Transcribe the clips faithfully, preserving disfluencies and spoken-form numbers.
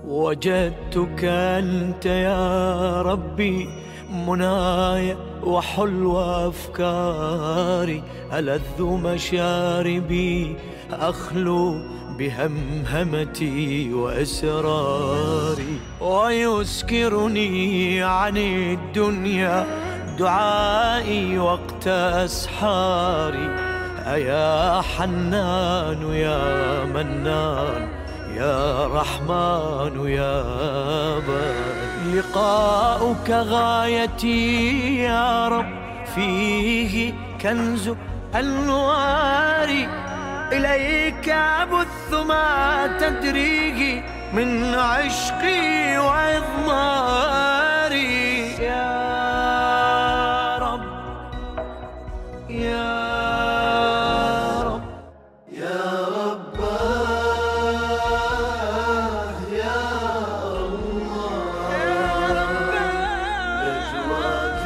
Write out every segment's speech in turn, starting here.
وجدتك أنت يا ربي مناي وحلو أفكاري، ألذ مشاربي أخلو بهمهمتي وإسراري، ويسكرني عن الدنيا دعائي وقت أسحاري. أيا حنان يا منان يا رحمن يا بر، لقاؤك غايتي يا رب، فيه كنز أنواري، إليك أبث ما تدريه من عشقي وإضماري. يا رب يا رب يا رب يا الله، يا رب نجواك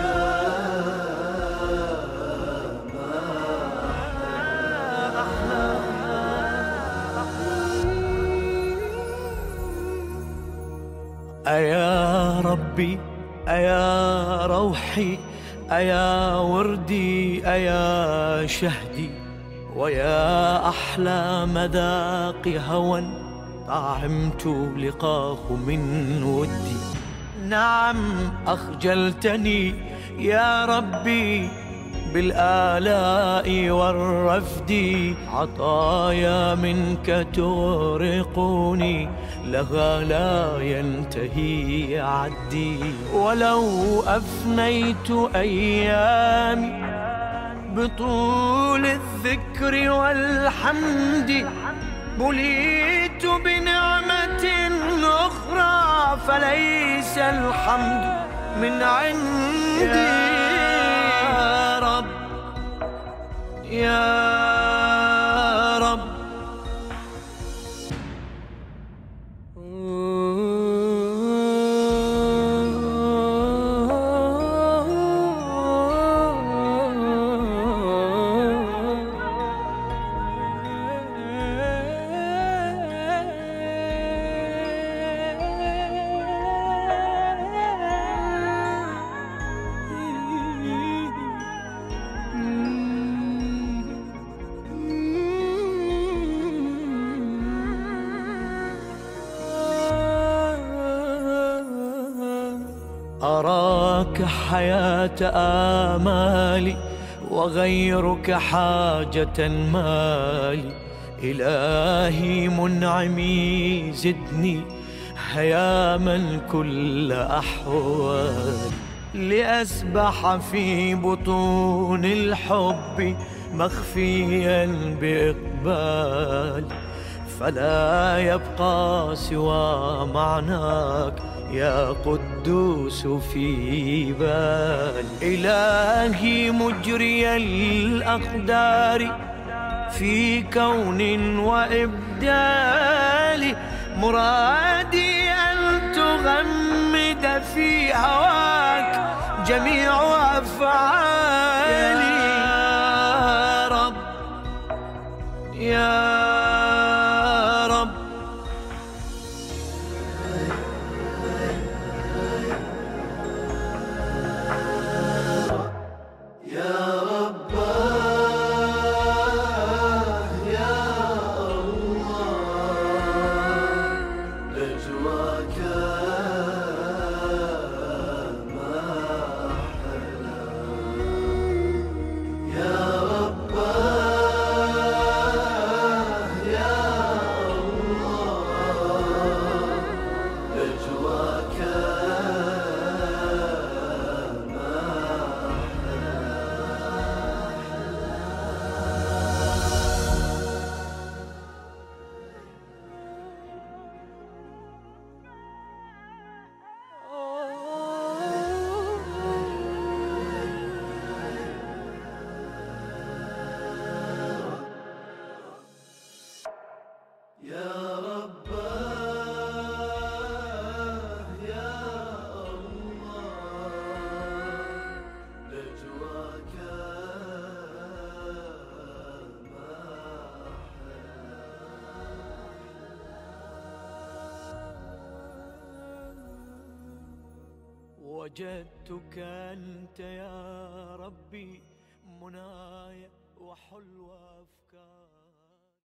ما أحلى. أيا ربي أيا روحي أيا وردي أيا شهدي، ويا أحلى مذاق هوى طعمت لقاه من ودي. نعم أخجلتني يا ربي بالآلاء والرفد، عطايا منك تغرقني لها لا ينتهي عدي. ولو أفنيت أيامي بطول الذكر والحمد، بليت بنعمة أخرى فليس الحمد من عندي. يا رب يا رب أراك حياة آمالي وغيرك حاجة مالي. إلهي منعمي زدني هياما كل أحوالي، لأسبح في بطون الحب مخفيا بإقبالي، فلا يبقى سوى معناك يا قدوس في بالي. إلهي مجري الأقدار في كون وإبدال، مرادي أن تغمد في هواك جميع أفعالي. يا رب يا رب وجدتك أنت يا ربي مناي وحلوى